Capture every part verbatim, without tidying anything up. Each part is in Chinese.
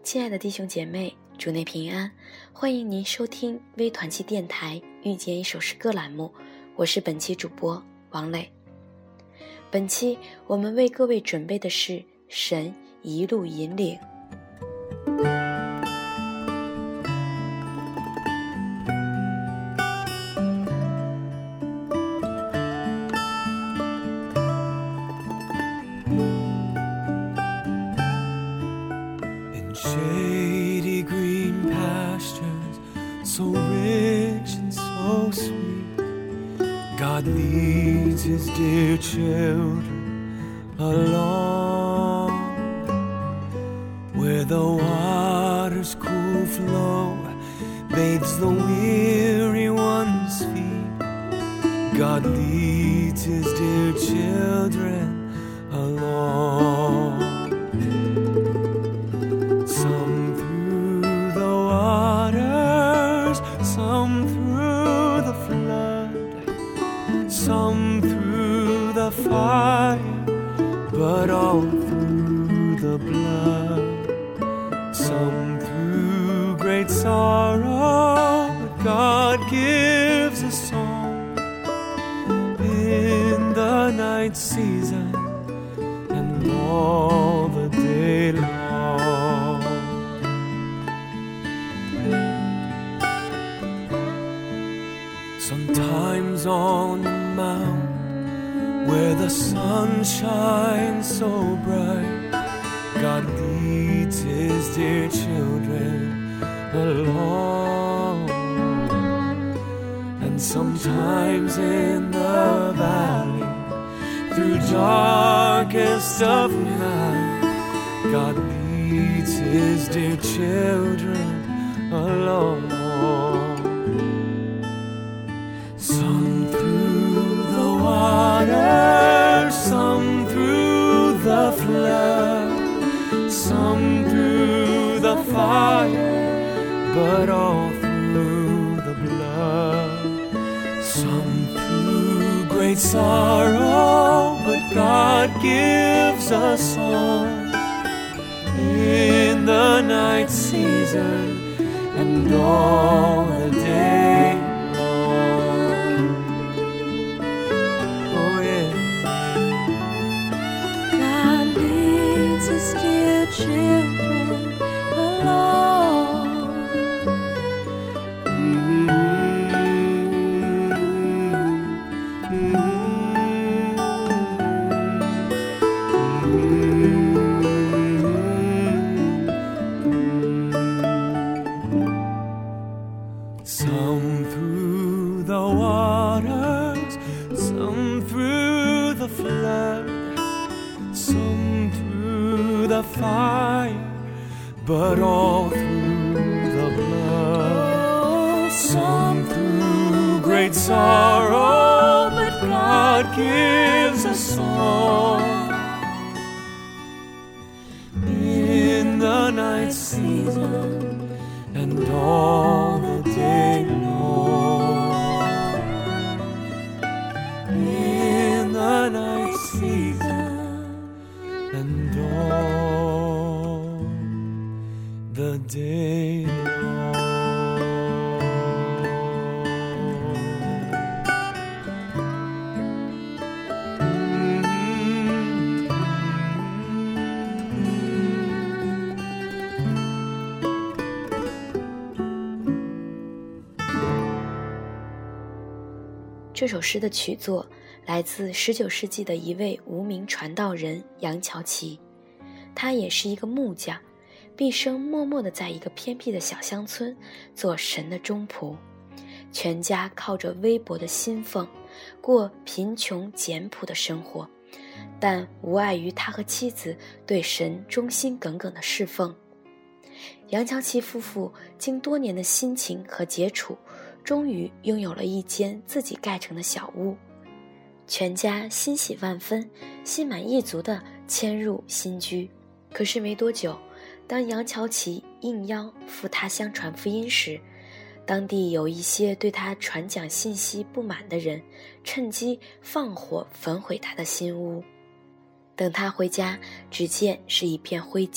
亲爱的弟兄姐妹，主内平安，欢迎您收听微团契电台遇见一首诗歌栏目，我是本期主播王磊。本期我们为各位准备的是神一路引领。 Shady green pastures, so rich and so sweet, God leads his dear children along, where the water's cool flow bathes the weary one's feet. God leads his dear children along. Some through the waters, some through the flood, some through the fire, but all through the blood. Some through great sorrow, but God gives a song in the night season and all the day long. Sometimes on the mount where the sun shines so bright, God leads his dear children along. And sometimes in the valley, through darkest of night, God leads his dear children along. Some through the water, some through the flood, some through the fire, but all through the blood. Some through great sorrow, but God gives a song in the night season and all the day. Children along. Mm-hmm. Mm-hmm. Mm-hmm. Some through the waters, some through the flood, some through the fire, but all through the blood. Some through great sorrow, but God gives a song in the night season and all the day long. In the night season and all the day long. 这首诗的曲作来自十九世纪的一位无名传道人杨乔奇，他也是一个木匠，毕生默默地在一个偏僻的小乡村做神的忠仆，全家靠着微薄的薪俸过贫穷简朴的生活，但无碍于他和妻子对神忠心耿耿的侍奉。杨乔奇夫妇经多年的辛勤和接触，终于拥有了一间自己盖成的小屋，全家欣喜万分，心满意足地迁入新居。可是没多久，当杨乔奇应邀赴他乡传福音时，当地有一些对他传讲信息不满的人，趁机放火焚毁他的新屋。等他回家，只见是一片灰烬，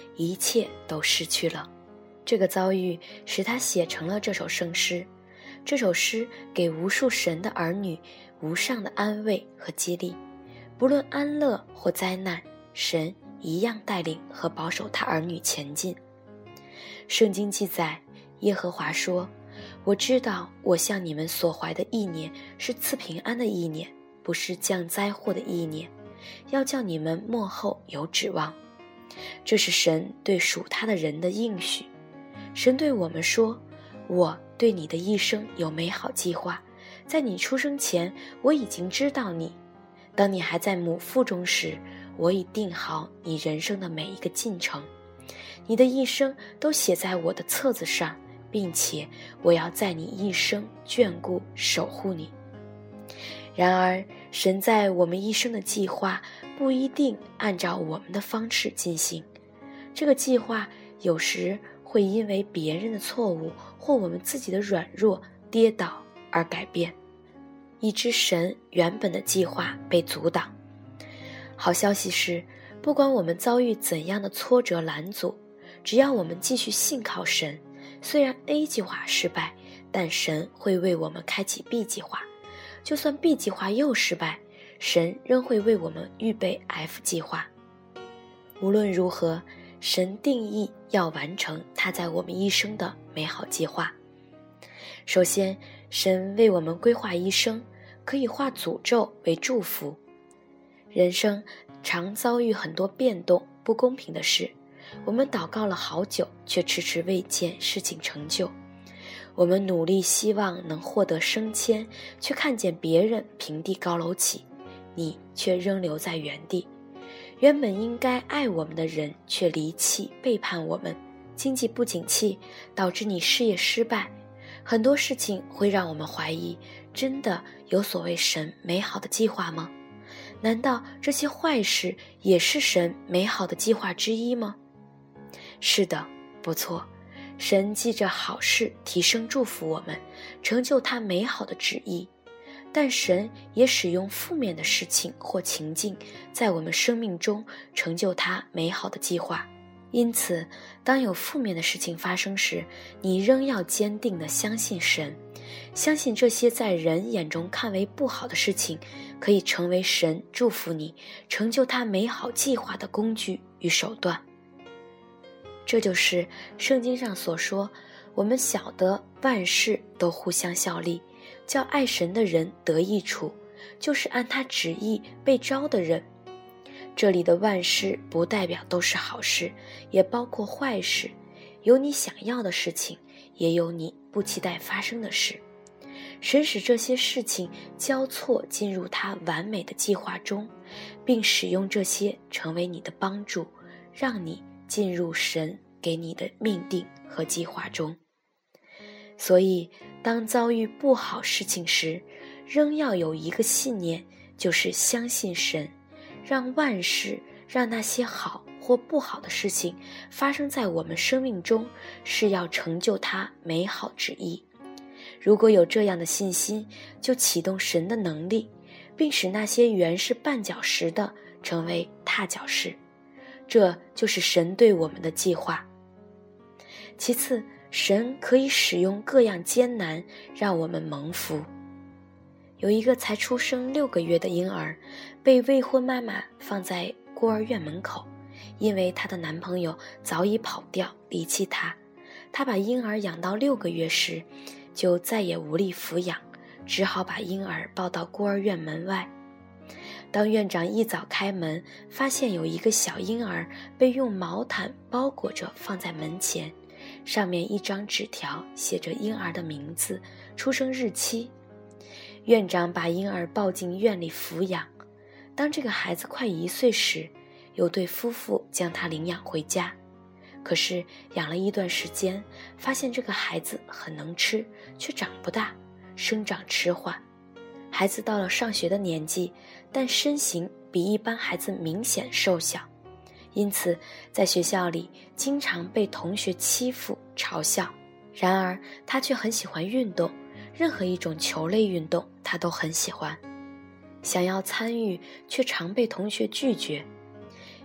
一切都失去了。这个遭遇使他写成了这首圣诗。这首诗给无数神的儿女无上的安慰和激励，不论安乐或灾难，神一样带领和保守他儿女前进。圣经记载，耶和华说，我知道我向你们所怀的意念是赐平安的意念，不是降灾祸的意念，要叫你们末后有指望。这是神对属他的人的应许。神对我们说，我对你的一生有美好计划，在你出生前我已经知道你，当你还在母腹中时，我已定好你人生的每一个进程，你的一生都写在我的册子上，并且我要在你一生眷顾守护你。然而，神在我们一生的计划不一定按照我们的方式进行，这个计划有时会因为别人的错误或我们自己的软弱跌倒而改变，以致神原本的计划被阻挡。好消息是，不管我们遭遇怎样的挫折拦阻，只要我们继续信靠神，虽然 A 计划失败，但神会为我们开启 B 计划，就算 B 计划又失败，神仍会为我们预备 F 计划。无论如何，神定义要完成他在我们一生的美好计划。首先，神为我们规划一生，可以化诅咒为祝福。人生常遭遇很多变动、不公平的事，我们祷告了好久，却迟迟未见事情成就。我们努力希望能获得升迁，却看见别人平地高楼起，你却仍留在原地。原本应该爱我们的人却离弃背叛我们，经济不景气导致你事业失败，很多事情会让我们怀疑，真的有所谓神美好的计划吗？难道这些坏事也是神美好的计划之一吗？是的，不错，神记着好事提升祝福我们，成就他美好的旨意。但神也使用负面的事情或情境，在我们生命中成就他美好的计划。因此，当有负面的事情发生时，你仍要坚定地相信神，相信这些在人眼中看为不好的事情，可以成为神祝福你、成就他美好计划的工具与手段。这就是圣经上所说，我们晓得万事都互相效力，叫爱神的人得益处，就是按他旨意被招的人。这里的万事不代表都是好事，也包括坏事，有你想要的事情，也有你不期待发生的事。神使这些事情交错进入他完美的计划中，并使用这些成为你的帮助，让你进入神给你的命定和计划中。所以当遭遇不好事情时，仍要有一个信念，就是相信神，让万事，让那些好或不好的事情发生在我们生命中，是要成就他美好旨意。如果有这样的信心，就启动神的能力，并使那些原是绊脚石的成为踏脚石。这就是神对我们的计划。其次，神可以使用各样艰难让我们蒙福。有一个才出生六个月的婴儿，被未婚妈妈放在孤儿院门口，因为她的男朋友早已跑掉离弃她。她把婴儿养到六个月时，就再也无力抚养，只好把婴儿抱到孤儿院门外。当院长一早开门，发现有一个小婴儿被用毛毯包裹着放在门前，上面一张纸条写着婴儿的名字、出生日期。院长把婴儿抱进院里抚养。当这个孩子快一岁时，有对夫妇将他领养回家。可是养了一段时间，发现这个孩子很能吃，却长不大，生长迟缓。孩子到了上学的年纪，但身形比一般孩子明显瘦小，因此在学校里经常被同学欺负嘲笑。然而他却很喜欢运动，任何一种球类运动他都很喜欢，想要参与却常被同学拒绝。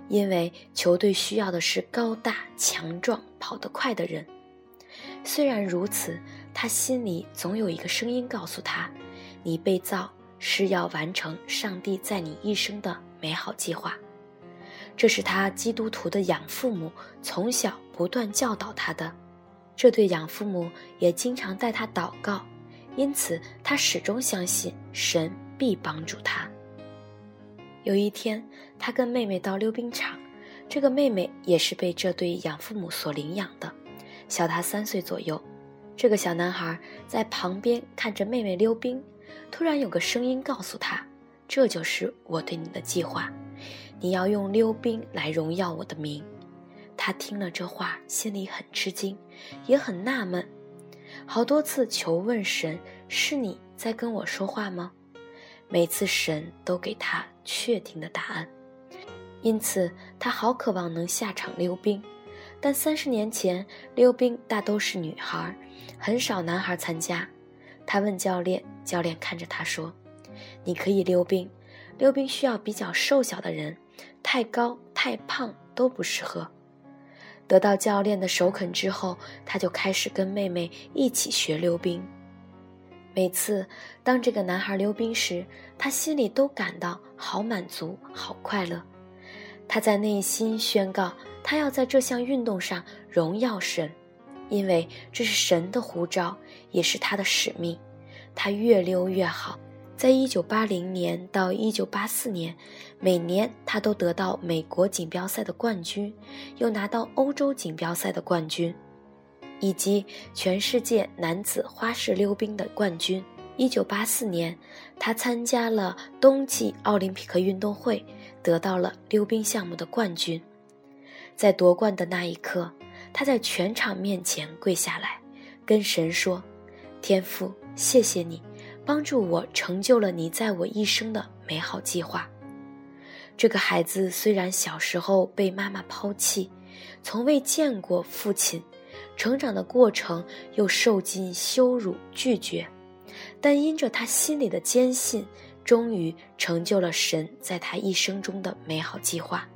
因为球队需要的是高大、强壮、跑得快的人。虽然如此，他心里总有一个声音告诉他，你被造是要完成上帝在你一生的美好计划。这是他基督徒的养父母从小不断教导他的，这对养父母也经常带他祷告，因此他始终相信神必帮助他。有一天，他跟妹妹到溜冰场，这个妹妹也是被这对养父母所领养的，小他三岁左右。这个小男孩在旁边看着妹妹溜冰，突然有个声音告诉他，这就是我对你的计划，你要用溜冰来荣耀我的名。他听了这话，心里很吃惊，也很纳闷，好多次求问神，是你在跟我说话吗？每次神都给他确定的答案，因此他好渴望能下场溜冰。但三十年前溜冰大都是女孩，很少男孩参加。他问教练，教练看着他说，你可以溜冰，溜冰需要比较瘦小的人，太高太胖都不适合。得到教练的首肯之后，他就开始跟妹妹一起学溜冰。每次当这个男孩溜冰时，他心里都感到好满足，好快乐。他在内心宣告，他要在这项运动上荣耀神，因为这是神的呼召，也是他的使命。他越溜越好，在一九八零年到一九八四年，每年他都得到美国锦标赛的冠军，又拿到欧洲锦标赛的冠军，以及全世界男子花式溜冰的冠军。一九八四年，他参加了冬季奥林匹克运动会，得到了溜冰项目的冠军。在夺冠的那一刻，他在全场面前跪下来，跟神说，天父，谢谢你帮助我成就了你在我一生的美好计划。这个孩子虽然小时候被妈妈抛弃，从未见过父亲，成长的过程又受尽羞辱拒绝，但因着他心里的坚信，终于成就了神在他一生中的美好计划。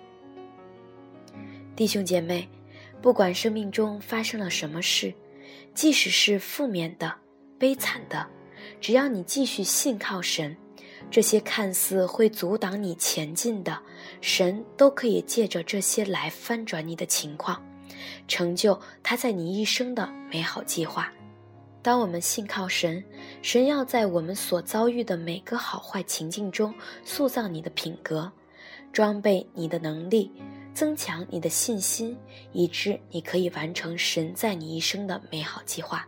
弟兄姐妹，不管生命中发生了什么事，即使是负面的、悲惨的，只要你继续信靠神，这些看似会阻挡你前进的，神都可以借着这些来翻转你的情况，成就他在你一生的美好计划。当我们信靠神，神要在我们所遭遇的每个好坏情境中塑造你的品格，装备你的能力，增强你的信心，以致你可以完成神在你一生的美好计划。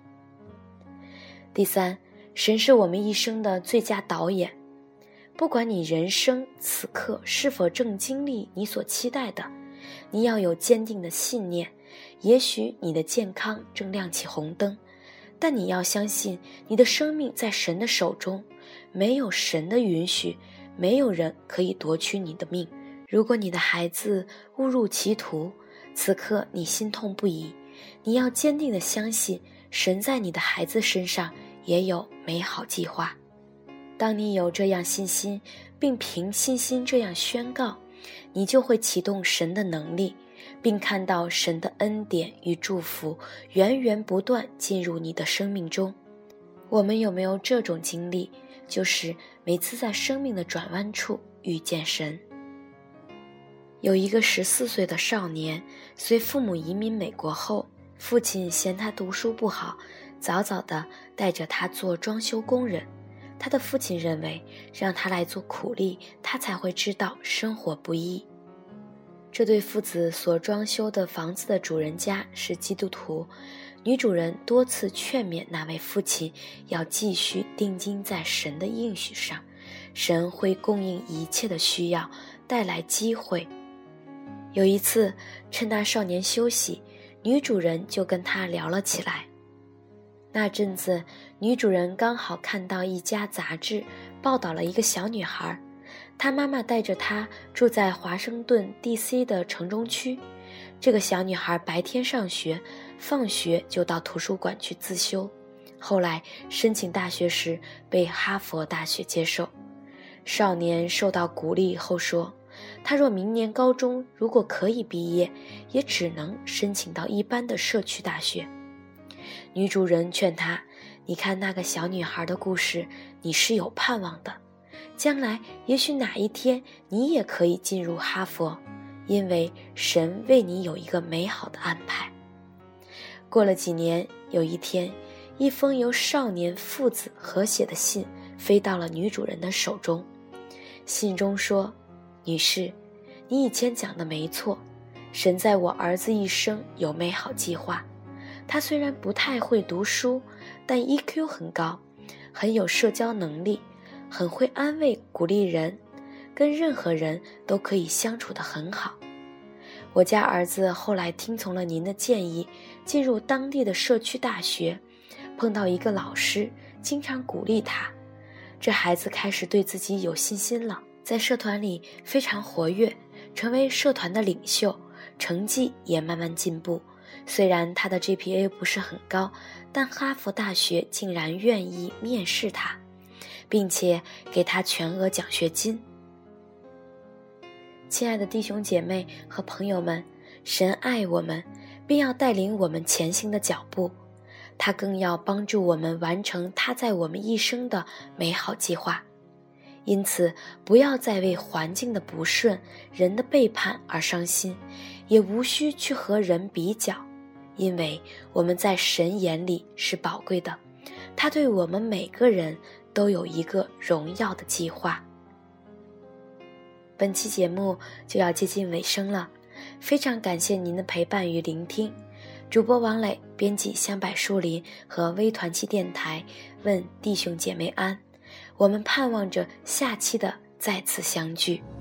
第三，神是我们一生的最佳导演。不管你人生此刻是否正经历你所期待的，你要有坚定的信念。也许你的健康正亮起红灯，但你要相信你的生命在神的手中，没有神的允许，没有人可以夺取你的命。如果你的孩子误入歧途，此刻你心痛不已，你要坚定地相信神在你的孩子身上也有美好计划。当你有这样信心，并凭信心这样宣告，你就会启动神的能力，并看到神的恩典与祝福源源不断进入你的生命中。我们有没有这种经历，就是每次在生命的转弯处遇见神。有一个十四岁的少年，随父母移民美国后，父亲嫌他读书不好，早早地带着他做装修工人。他的父亲认为，让他来做苦力，他才会知道生活不易。这对父子所装修的房子的主人家是基督徒，女主人多次劝勉那位父亲要继续定睛在神的应许上，神会供应一切的需要，带来机会。有一次，趁那少年休息，女主人就跟他聊了起来。那阵子，女主人刚好看到一家杂志报道了一个小女孩，她妈妈带着她住在华盛顿 D C 的城中区。这个小女孩白天上学，放学就到图书馆去自修，后来申请大学时被哈佛大学接受。少年受到鼓励后说， 他若明年高中如果可以毕业，也只能申请到一般的社区大学。女主人劝他，你看那个小女孩的故事，你是有盼望的，将来也许哪一天你也可以进入哈佛，因为神为你有一个美好的安排。过了几年，有一天，一封由少年父子合写的信飞到了女主人的手中。信中说，女士，你以前讲的没错，神在我儿子一生有美好计划。他虽然不太会读书，但 E Q 很高，很有社交能力，很会安慰鼓励人，跟任何人都可以相处得很好。我家儿子后来听从了您的建议，进入当地的社区大学，碰到一个老师，经常鼓励他。这孩子开始对自己有信心了，在社团里非常活跃，成为社团的领袖，成绩也慢慢进步。虽然他的 G P A 不是很高，但哈佛大学竟然愿意面试他，并且给他全额奖学金。亲爱的弟兄姐妹和朋友们，神爱我们，并要带领我们前行的脚步，他更要帮助我们完成他在我们一生的美好计划。因此，不要再为环境的不顺、人的背叛而伤心，也无需去和人比较，因为我们在神眼里是宝贵的，他对我们每个人都有一个荣耀的计划。本期节目就要接近尾声了，非常感谢您的陪伴与聆听。主播王磊，编辑香柏树林和微团契电台，问弟兄姐妹安。我们盼望着下期的再次相聚。